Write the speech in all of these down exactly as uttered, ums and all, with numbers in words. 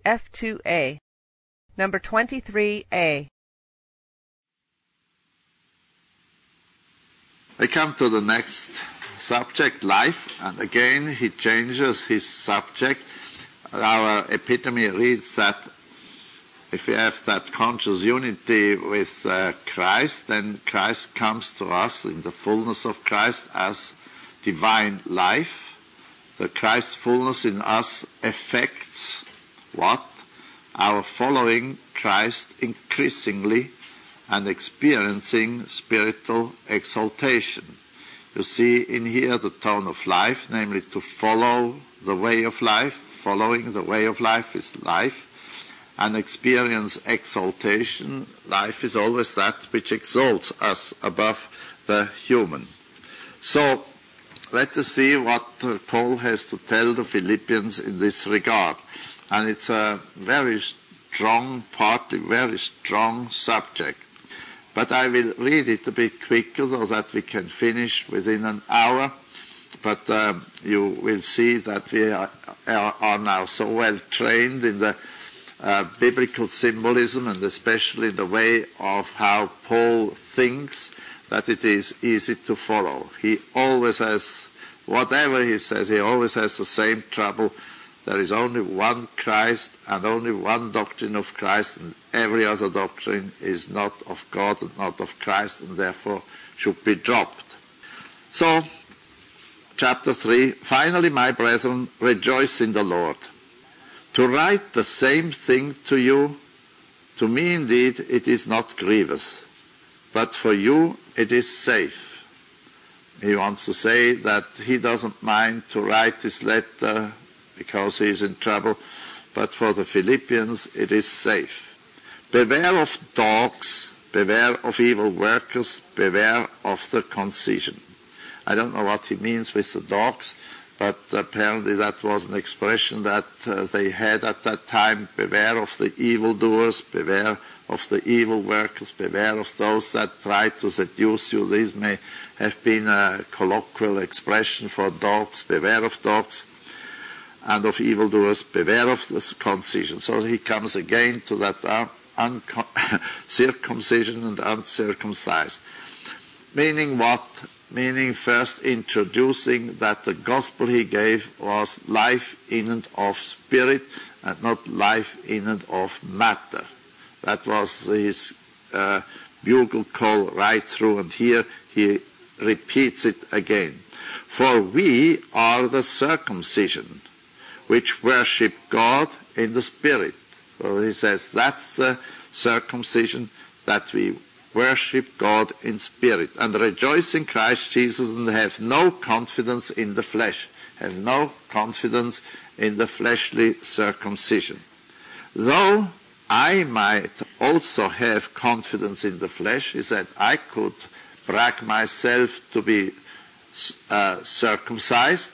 F two A. Number twenty-three A. We come to the next subject, life, and again he changes his subject. Our epitome reads that if we have that conscious unity with uh, Christ, then Christ comes to us in the fullness of Christ as divine life. The Christ fullness in us affects what? Our following Christ increasingly and experiencing spiritual exaltation. You see in here the tone of life, namely to follow the way of life. Following the way of life is life. And experience exaltation. Life is always that which exalts us above the human. So, let us see what Paul has to tell the Philippians in this regard. And it's a very strong part, a very strong subject. But I will read it a bit quicker so that we can finish within an hour. But um, you will see that we are, are, are now so well trained in the uh, biblical symbolism, and especially the way of how Paul thinks, that it is easy to follow. He always has, whatever he says, he always has the same trouble. There is only one Christ and only one doctrine of Christ, and every other doctrine is not of God and not of Christ, and therefore should be dropped. So, chapter three, finally, my brethren, rejoice in the Lord. To write the same thing to you, to me indeed it is not grievous, but for you it is safe. He wants to say that he doesn't mind to write this letter because he is in trouble, but for the Philippians it is safe. Beware of dogs, beware of evil workers, beware of the concision. I don't know what he means with the dogs, but apparently that was an expression that uh, they had at that time. Beware of the evildoers, beware of the evil workers, beware of those that try to seduce you. These may have been a colloquial expression for dogs. Beware of dogs and of evildoers, beware of the concision. So he comes again to that uh, uncon- circumcision and uncircumcised. Meaning what? Meaning first introducing that the gospel he gave was life in and of spirit and not life in and of matter. That was his uh, bugle call right through, and here he repeats it again. For we are the circumcision which worship God in the spirit. Well, he says that's the circumcision, that we worship God in spirit, and rejoice in Christ Jesus, and have no confidence in the flesh. Have no confidence in the fleshly circumcision. Though I might also have confidence in the flesh, he said, I could brag myself to be uh, circumcised.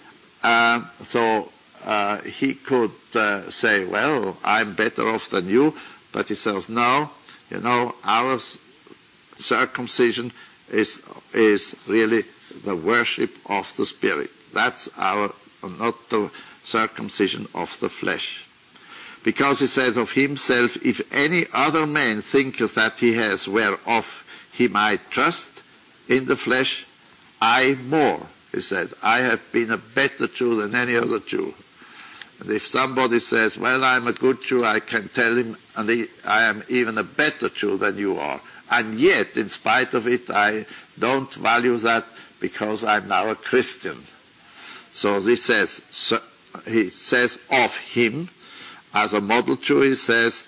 Uh, so uh, he could uh, say, well, I'm better off than you. But he says, no, you know, our circumcision is is really the worship of the Spirit. That's our, not the circumcision of the flesh. Because he says of himself, if any other man thinketh that he has whereof he might trust in the flesh, I more, he said, I have been a better Jew than any other Jew. And if somebody says, well, I'm a good Jew, I can tell him, and he, I am even a better Jew than you are. And yet, in spite of it, I don't value that because I'm now a Christian. So this says, so he says of him, as a model Jew, he says,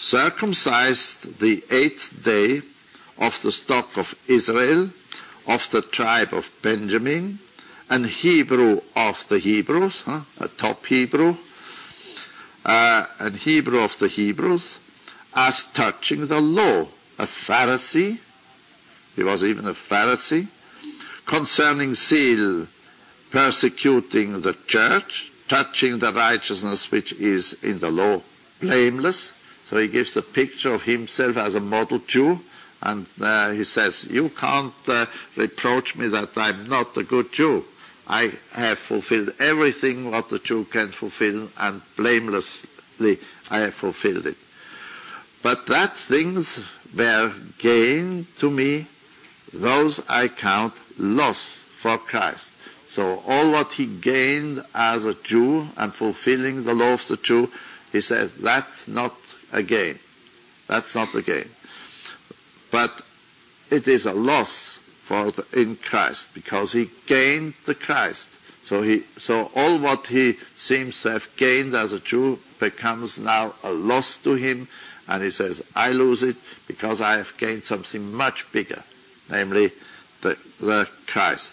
circumcised the eighth day of the stock of Israel, of the tribe of Benjamin, and Hebrew of the Hebrews, huh? a top Hebrew, uh, and Hebrew of the Hebrews, as touching the law, a Pharisee, he was even a Pharisee, concerning zeal, persecuting the church, touching the righteousness which is in the law, blameless. So he gives a picture of himself as a model Jew, and uh, he says, you can't uh, reproach me that I'm not a good Jew. I have fulfilled everything what the Jew can fulfill, and blameless completely I have fulfilled it. But that things were gain to me, those I count loss for Christ. So all what he gained as a Jew and fulfilling the law of the Jew, he says, that's not a gain. That's not a gain. But it is a loss for the, in Christ, because he gained the Christ. So he, so all what he seems to have gained as a Jew becomes now a loss to him, and he says, I lose it because I have gained something much bigger, namely the, the Christ.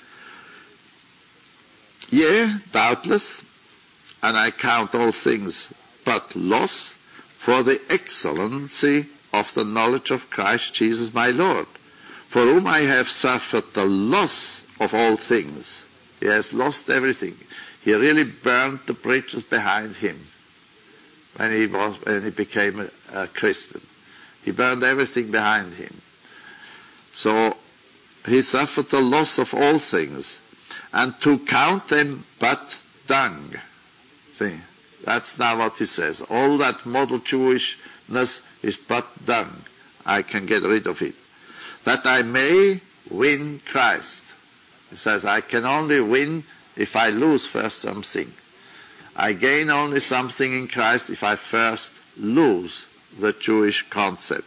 Yea, doubtless, and I count all things but loss for the excellency of the knowledge of Christ Jesus my Lord, for whom I have suffered the loss of all things. He has lost everything. He really burned the bridges behind him when he was when he became a, a Christian. He burned everything behind him. So he suffered the loss of all things, and to count them but dung. See, that's now what he says. All that model Jewishness is but dung. I can get rid of it. That I may win Christ. He says, I can only win if I lose first something. I gain only something in Christ if I first lose the Jewish concept.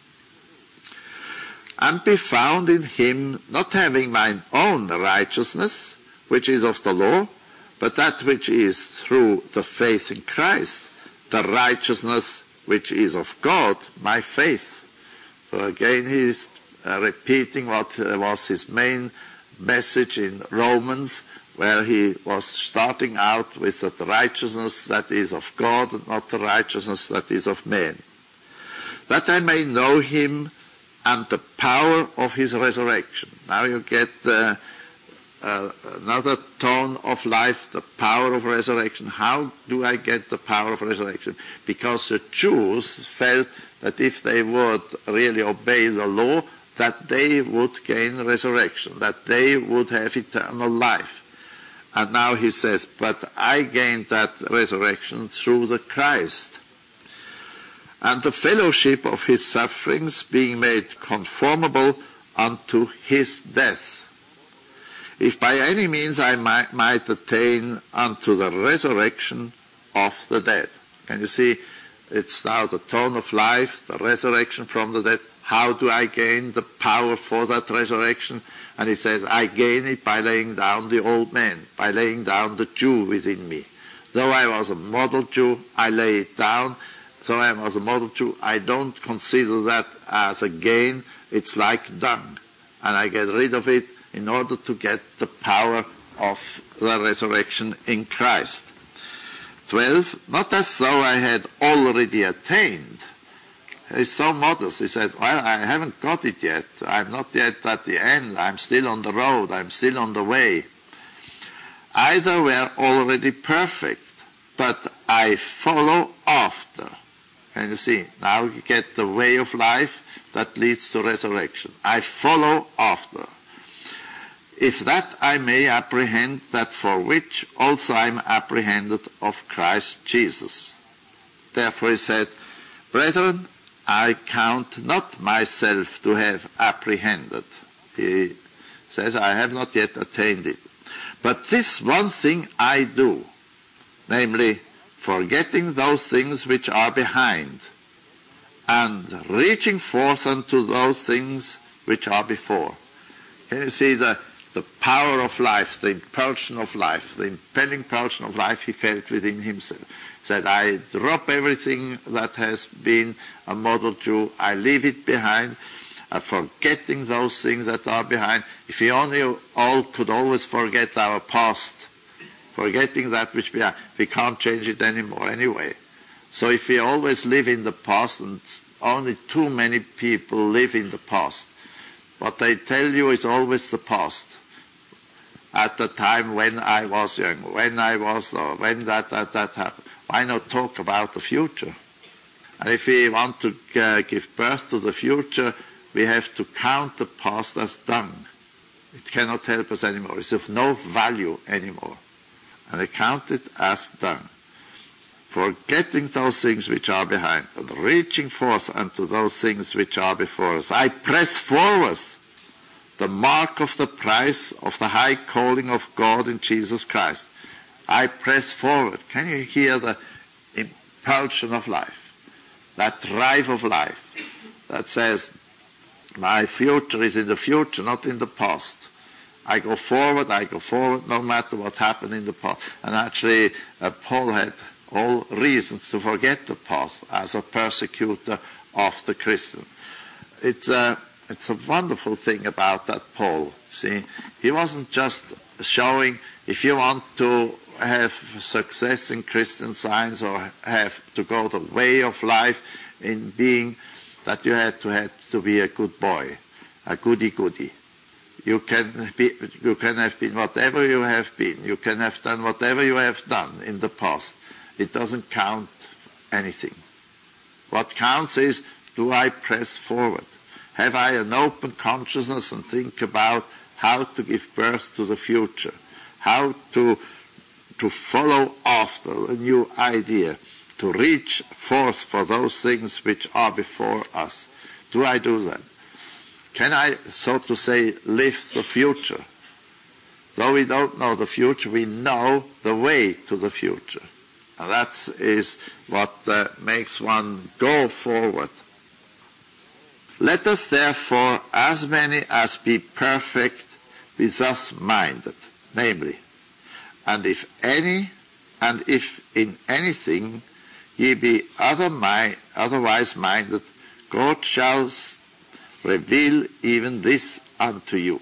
And be found in him, not having mine own righteousness, which is of the law, but that which is through the faith in Christ, the righteousness which is of God, my faith. So again he is uh, repeating what uh, was his main message in Romans, where he was starting out with the righteousness that is of God, and not the righteousness that is of man. That I may know him and the power of his resurrection. Now you get uh, uh, another tone of life, the power of resurrection. How do I get the power of resurrection? Because the Jews felt that if they would really obey the law, that they would gain resurrection, that they would have eternal life. And now he says, but I gained that resurrection through the Christ, and the fellowship of his sufferings, being made conformable unto his death, if by any means I might, might attain unto the resurrection of the dead. Can you see? It's now the tone of life, the resurrection from the dead. How do I gain the power for that resurrection? And he says, I gain it by laying down the old man, by laying down the Jew within me. Though I was a model Jew, I lay it down. Though I was a model Jew, I don't consider that as a gain. It's like dung. And I get rid of it in order to get the power of the resurrection in Christ. Twelve, not as though I had already attained. He's so modest. He said, well, I haven't got it yet. I'm not yet at the end. I'm still on the road. I'm still on the way. Either were already perfect, but I follow after. Can you see? Now you get the way of life that leads to resurrection. I follow after. If that I may apprehend that for which also I am apprehended of Christ Jesus. Therefore he said, brethren, I count not myself to have apprehended. He says, I have not yet attained it. But this one thing I do, namely, forgetting those things which are behind, and reaching forth unto those things which are before. Can you see the, the power of life, the impulsion of life, the impelling impulsion of life he felt within himself? Said, I drop everything that has been a model Jew. I leave it behind, uh, forgetting those things that are behind. If we only all could always forget our past, forgetting that which we are, we can't change it anymore anyway. So if we always live in the past, and only too many people live in the past, what they tell you is always the past. At the time when I was young, when I was, or when that, that, that happened. Why not talk about the future? And if we want to uh, give birth to the future, we have to count the past as dung. It cannot help us anymore. It's of no value anymore. And I count it as dung. forgetting those things which are behind, and reaching forth unto those things which are before us. I press forward the mark of the prize of the high calling of God in Jesus Christ. I press forward. Can you hear the impulsion of life? That drive of life that says, my future is in the future, not in the past. I go forward, I go forward, no matter what happened in the past. And actually, uh, Paul had all reasons to forget the past as a persecutor of the Christians. It's a, it's a wonderful thing about that Paul. See, he wasn't just showing, if you want to have success in Christian Science or have to go the way of life in being, that you had to have to be a good boy, a goody-goody. You can be, you can have been whatever you have been. You can have done whatever you have done in the past. It doesn't count anything. What counts is, do I press forward? Have I an open consciousness and think about how to give birth to the future? How to, to follow after a new idea? To reach forth for those things which are before us. Do I do that? Can I, so to say, live the future? Though we don't know the future, we know the way to the future. And that is what uh, makes one go forward. Let us therefore, as many as be perfect, be thus minded, namely, and if any, and if in anything ye be other mi- otherwise minded, God shall reveal even this unto you.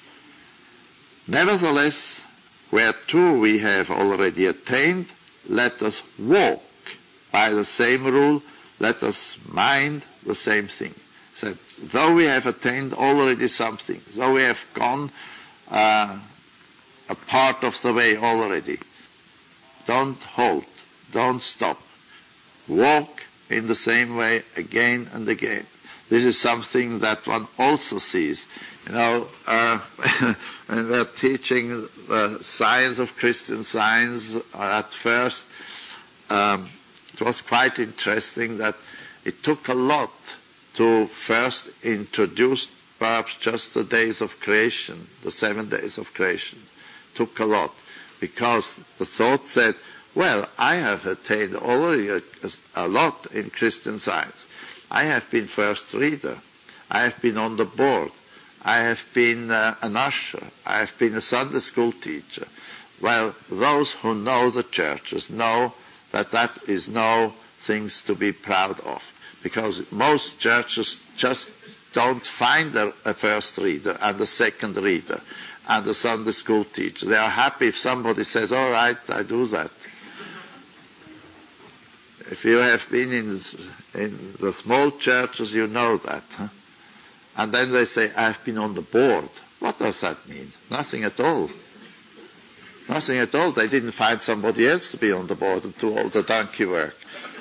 Nevertheless, whereto we have already attained, let us walk by the same rule, let us mind the same thing. So, though we have attained already something, though we have gone uh, a part of the way already, don't halt, don't stop. Walk in the same way again and again. This is something that one also sees. You know, uh, when we're teaching the science of Christian Science at first, um, it was quite interesting that it took a lot to first introduce perhaps just the days of creation, the seven days of creation. It took a lot, because the thought said, well, I have attained already a, a lot in Christian Science. I have been first reader. I have been on the board. I have been uh, an usher. I have been a Sunday school teacher. Well, those who know the churches know that that is no things to be proud of, because most churches just don't find a, a first reader and a second reader and a Sunday school teacher. They are happy if somebody says, all right, I do that. If you have been in, in the small churches, you know that. Huh? And then they say, I've been on the board. What does that mean? Nothing at all. Nothing at all. They didn't find somebody else to be on the board and do all the donkey work.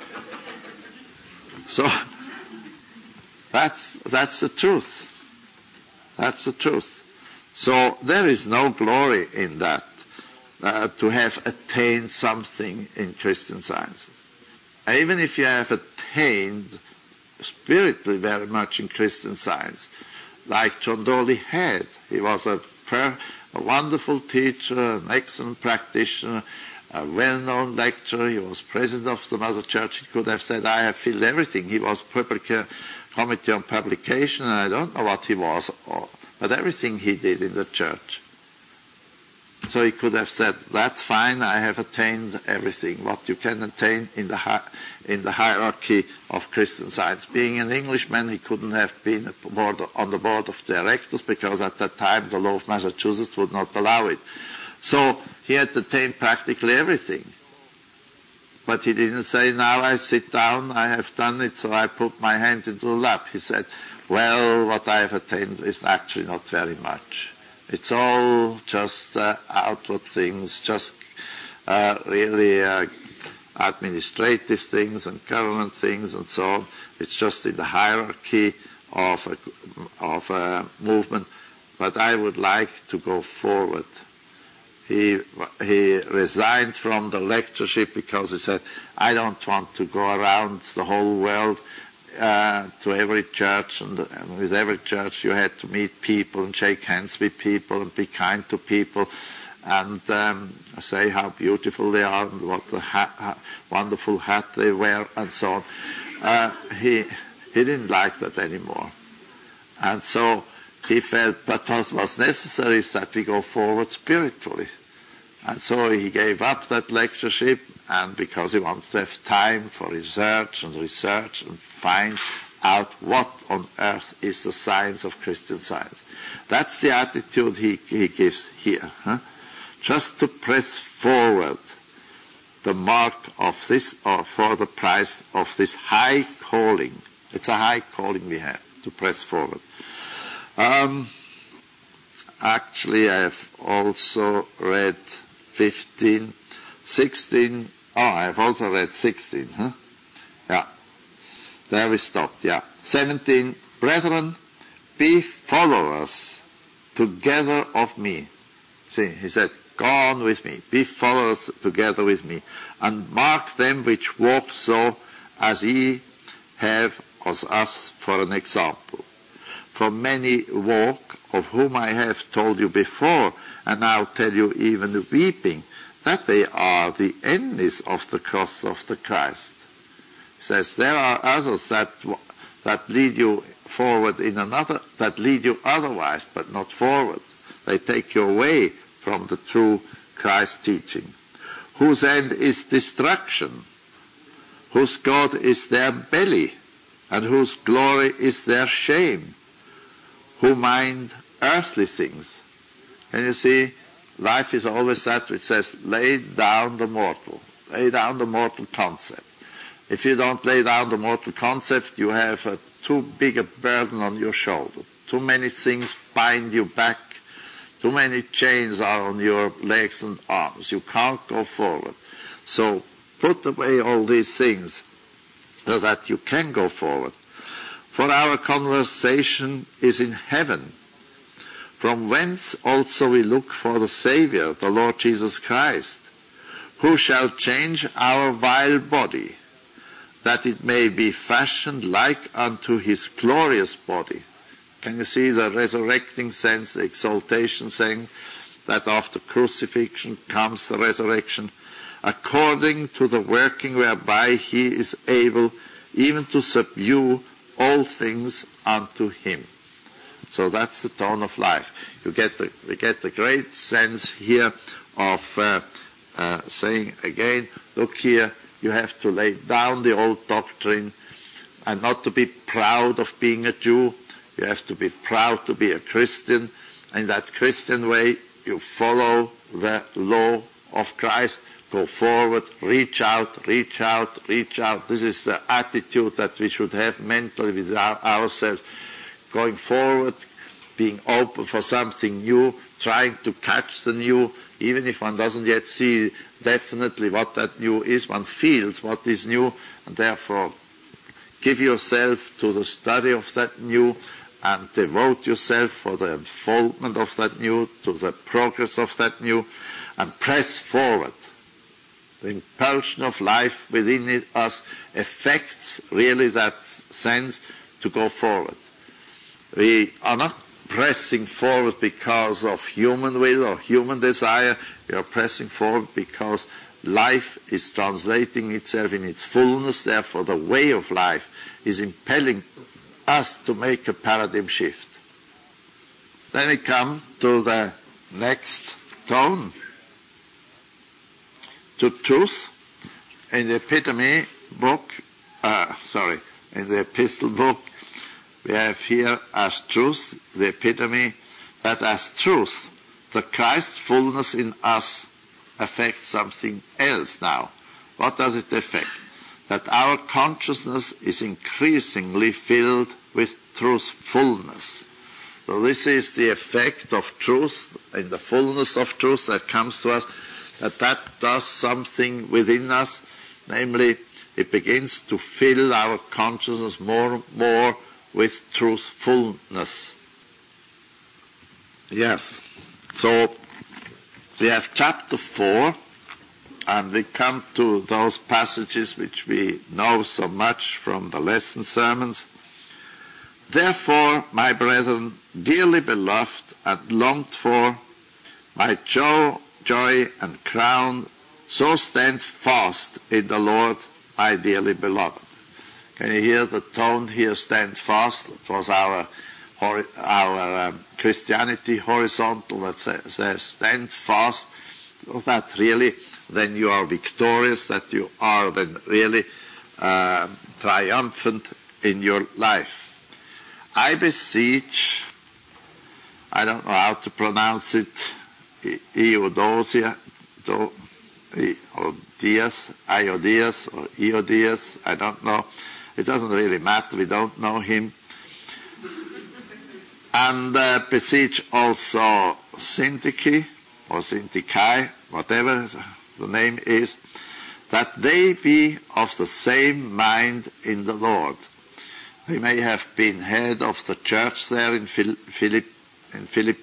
So, that's, that's the truth. That's the truth. So, there is no glory in that, uh, to have attained something in Christian Science. Even if you have attained spiritually very much in Christian Science, like John Dolly had. He was a, per, a wonderful teacher, an excellent practitioner, a well-known lecturer. He was president of the Mother Church. He could have said, I have filled everything. He was public, committee on publication, and I don't know what he was, or, but everything he did in the church. So he could have said, that's fine, I have attained everything, what you can attain in the hi- in the hierarchy of Christian Science. Being an Englishman, he couldn't have been board, on the board of directors, because at that time the law of Massachusetts would not allow it. So he had attained practically everything. But he didn't say, now I sit down, I have done it, so I put my hand into the lap. He said, well, what I have attained is actually not very much. It's all just uh, outward things, just uh, really uh, administrative things and government things and so on. It's just in the hierarchy of a, of a movement. But I would like to go forward he he resigned from the lectureship because he said, I don't want to go around the whole world uh, to every church, and, and with every church you had to meet people and shake hands with people and be kind to people and um, say how beautiful they are and what a ha- wonderful hat they wear and so on. Uh, he he didn't like that anymore, and so he felt that what was necessary is that we go forward spiritually. And so he gave up that lectureship, and because he wanted to have time for research and research and find out what on earth is the science of Christian Science. That's the attitude he, he gives here. Huh? Just to press forward the mark of this, or for the price of this high calling. It's a high calling we have, to press forward. Um, actually, I have also read fifteen, sixteen. Oh, I have also read sixteen, huh? Yeah. There we stopped, yeah. seventeen. Brethren, be followers together of me. See, he said, go on with me. Be followers together with me. And mark them which walk so as ye have as us for an example. For many walk, of whom I have told you before, and now tell you even weeping, that they are the enemies of the cross of the Christ. He says, there are others that that lead you forward in another, that lead you otherwise, but not forward. They take you away from the true Christ teaching, whose end is destruction, whose God is their belly, and whose glory is their shame, who mind earthly things. Can you see? Life is always that which says, lay down the mortal. Lay down the mortal concept. If you don't lay down the mortal concept, you have a too big a burden on your shoulder. Too many things bind you back. Too many chains are on your legs and arms. You can't go forward. So put away all these things so that you can go forward. For our conversation is in heaven, from whence also we look for the Saviour, the Lord Jesus Christ, who shall change our vile body, that it may be fashioned like unto his glorious body. Can you see the resurrecting sense, the exaltation saying that after crucifixion comes the resurrection, according to the working whereby he is able even to subdue all things unto him. So that's the tone of life. You get the, we get the great sense here of uh, uh, saying again, look here, you have to lay down the old doctrine and not to be proud of being a Jew. You have to be proud to be a Christian. In that Christian way, you follow the law of Christ. Go forward, reach out, reach out, reach out. This is the attitude that we should have mentally with our, ourselves. Going forward, being open for something new, trying to catch the new, even if one doesn't yet see definitely what that new is, one feels what is new, and therefore give yourself to the study of that new and devote yourself for the unfoldment of that new, to the progress of that new, and press forward. The impulsion of life within it, us affects really that sense to go forward. We are not pressing forward because of human will or human desire. We are pressing forward because life is translating itself in its fullness. Therefore, the way of life is impelling us to make a paradigm shift. Then we come to the next tone, to truth. In the epitome book, uh, sorry, in the epistle book, we have here as truth, the epitome, that as truth, the Christ fullness in us affects something else now. What does it affect? That our consciousness is increasingly filled with truthfulness. So this is the effect of truth, in the fullness of truth that comes to us, that that does something within us, namely it begins to fill our consciousness more and more with truthfulness. Yes. So we have chapter four, and we come to those passages which we know so much from the lesson sermons. Therefore, my brethren, dearly beloved and longed for, my joy, joy and crown, so stand fast in the Lord, my dearly beloved. Can you hear the tone here, stand fast? It was our our um, Christianity horizontal that says, says stand fast. So that really, then you are victorious, that you are then really uh, triumphant in your life. I beseech, I don't know how to pronounce it, Iodosia, do, Iodias, Iodias, or Iodias, I don't know. It doesn't really matter, we don't know him. And uh, beseech also Syntyche, or Syntyche, whatever the name is, that they be of the same mind in the Lord. They may have been head of the church there in Philip, in Philip,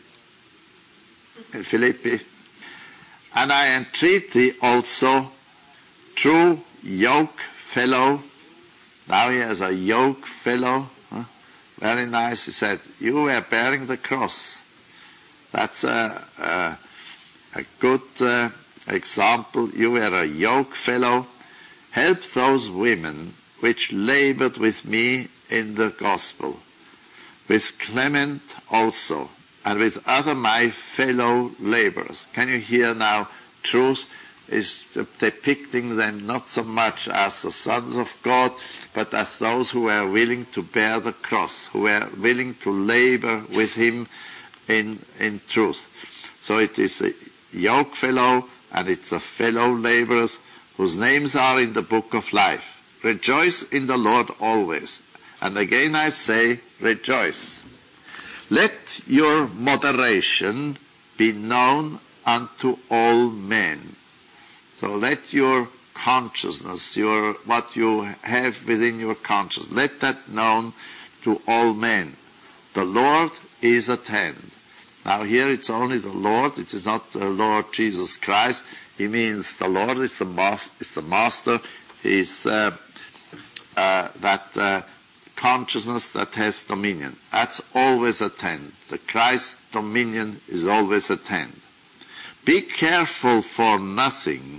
in Philippi. And I entreat thee also, true yoke fellow. Now he has a yoke fellow. Huh? Very nice. He said, you were bearing the cross. That's a, a, a good uh, example. You were a yoke fellow. Help those women which labored with me in the gospel, with Clement also, and with other my fellow laborers. Can you hear now? Truth is depicting them not so much as the sons of God, but as those who were willing to bear the cross, who were willing to labor with him in, in truth. So it is a yoke fellow, and it's a fellow laborers whose names are in the book of life. Rejoice in the Lord always. And again I say, rejoice. Let your moderation be known unto all men. So let your consciousness, your what you have within your consciousness, let that known to all men. The Lord is at hand. Now here it's only the Lord, it is not the Lord Jesus Christ. He means the Lord is the, mas- is the master, is uh, uh, that uh, consciousness that has dominion. That's always at hand. The Christ dominion is always at hand. Be careful for nothing.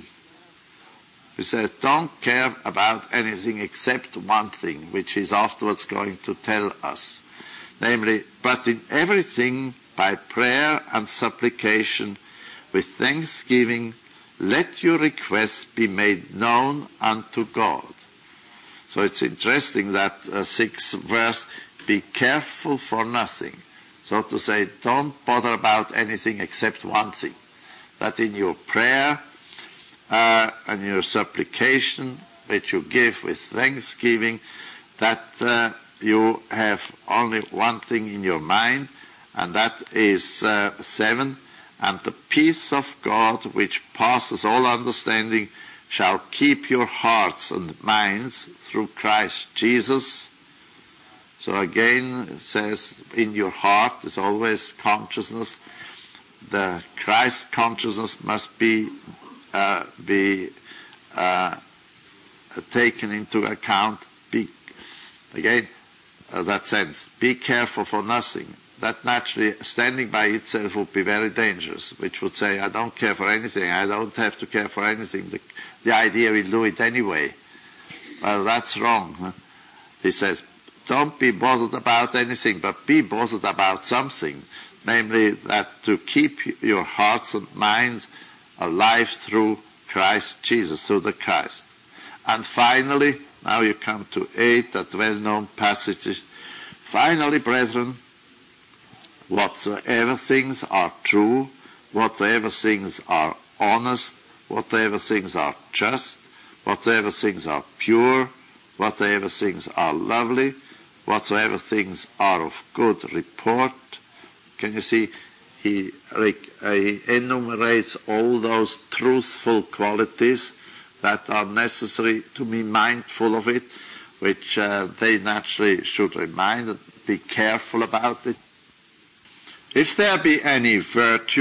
We said, don't care about anything except one thing, which he's afterwards going to tell us. Namely, but in everything by prayer and supplication with thanksgiving, let your requests be made known unto God. So it's interesting that uh, sixth verse, be careful for nothing. So to say, don't bother about anything except one thing. That in your prayer uh, and your supplication, which you give with thanksgiving, that uh, you have only one thing in your mind, and that is uh, seven, and the peace of God, which passes all understanding, shall keep your hearts and minds through Christ Jesus. So again it says, in your heart is always consciousness. The Christ consciousness must be uh, be uh, taken into account. Be, again, uh, that sense, be careful for nothing. That naturally, standing by itself would be very dangerous, which would say, I don't care for anything, I don't have to care for anything, the, the idea will do it anyway. Well, that's wrong. Huh? He says, don't be bothered about anything, but be bothered about something, namely that to keep your hearts and minds alive through Christ Jesus, through the Christ. And finally, now you come to eight, that well-known passage. Finally, brethren, whatsoever things are true, whatsoever things are honest, whatever things are just, whatever things are pure, whatever things are lovely, whatsoever things are of good report. Can you see? He, he enumerates all those truthful qualities that are necessary to be mindful of it, which uh, they naturally should remind and be careful about it. If there be any virtue,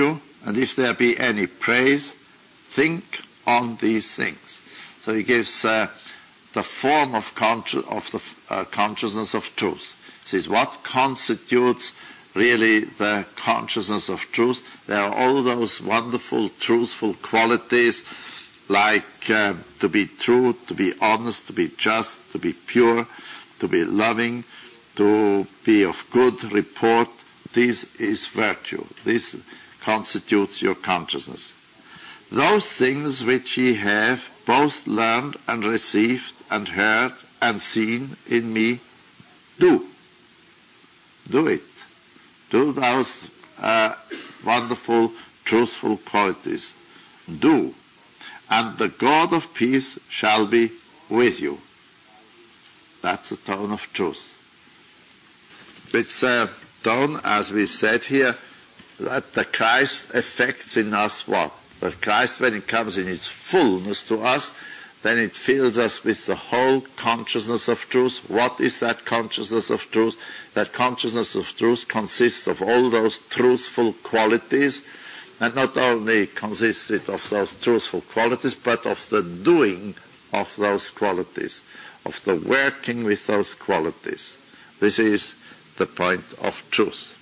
And if there be any praise, think on these things. So he gives uh, the form of, consci- of the uh, consciousness of truth. He says, what constitutes really the consciousness of truth? There are all those wonderful, truthful qualities, like uh, to be true, to be honest, to be just, to be pure, to be loving, to be of good report. This is virtue. This constitutes your consciousness. Those things which ye have both learned and received and heard and seen in me, do. Do it. Do those uh, wonderful, truthful qualities. Do. And the God of peace shall be with you. That's the tone of truth. It's a tone, as we said here, that the Christ effects in us what? The Christ, when it comes in its fullness to us, then it fills us with the whole consciousness of truth. What is that consciousness of truth? That consciousness of truth consists of all those truthful qualities, and not only consists it of those truthful qualities, but of the doing of those qualities, of the working with those qualities. This is the point of truth.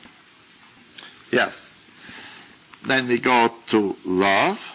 Yes. Then we go to love.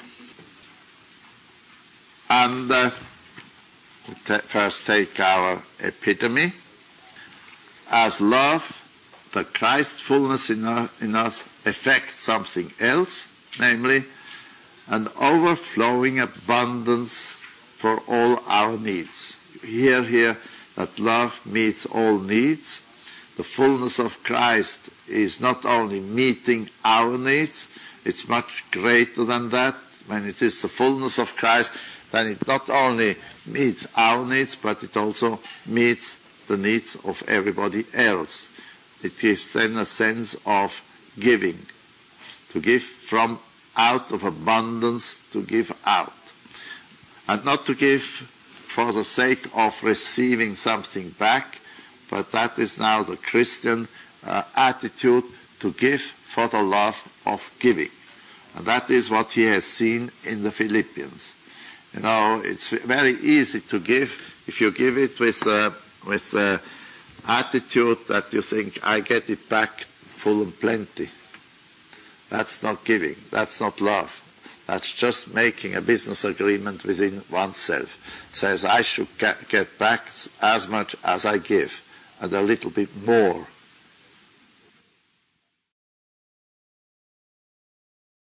And uh, we t- first take our epitome. As love, the Christ fullness in, our, in us affects something else, namely an overflowing abundance for all our needs. You hear here that love meets all needs. The fullness of Christ is not only meeting our needs, it's much greater than that. When it is the fullness of Christ, then it not only meets our needs, but it also meets the needs of everybody else. It gives then a sense of giving, to give from out of abundance, to give out. And not to give for the sake of receiving something back, but that is now the Christian uh, attitude, to give for the love of giving. And that is what he has seen in the Philippians. You know, it's very easy to give if you give it with uh, with the attitude that you think, I get it back full and plenty. That's not giving. That's not love. That's just making a business agreement within oneself. Says, I should get, get back as much as I give, and a little bit more